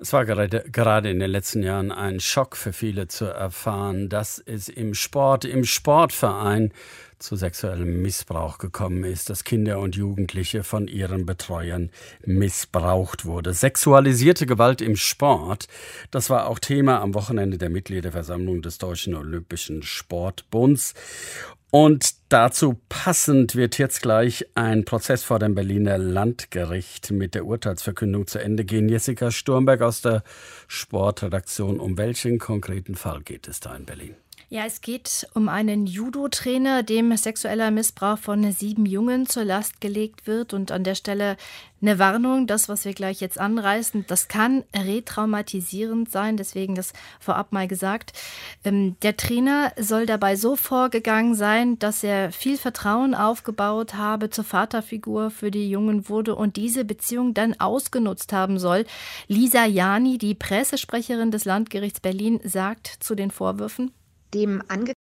Es war gerade in den letzten Jahren ein Schock für viele zu erfahren, dass es im Sportverein zu sexuellem Missbrauch gekommen ist, dass Kinder und Jugendliche von ihren Betreuern missbraucht wurde. Sexualisierte Gewalt im Sport, das war auch Thema am Wochenende der Mitgliederversammlung des Deutschen Olympischen Sportbunds. Und dazu passend wird jetzt gleich ein Prozess vor dem Berliner Landgericht mit der Urteilsverkündung zu Ende gehen. Jessica Sturmberg aus der Sportredaktion. Um welchen konkreten Fall geht es da in Berlin? Ja, es geht um einen Judo-Trainer, dem sexueller Missbrauch von 7 Jungen zur Last gelegt wird. Und an der Stelle eine Warnung, das, was wir gleich jetzt anreißen, das kann retraumatisierend sein, deswegen das vorab mal gesagt. Der Trainer soll dabei so vorgegangen sein, dass er viel Vertrauen aufgebaut habe zur Vaterfigur für die Jungen wurde und diese Beziehung dann ausgenutzt haben soll. Lisa Jani, die Pressesprecherin des Landgerichts Berlin, sagt zu den Vorwürfen: Dem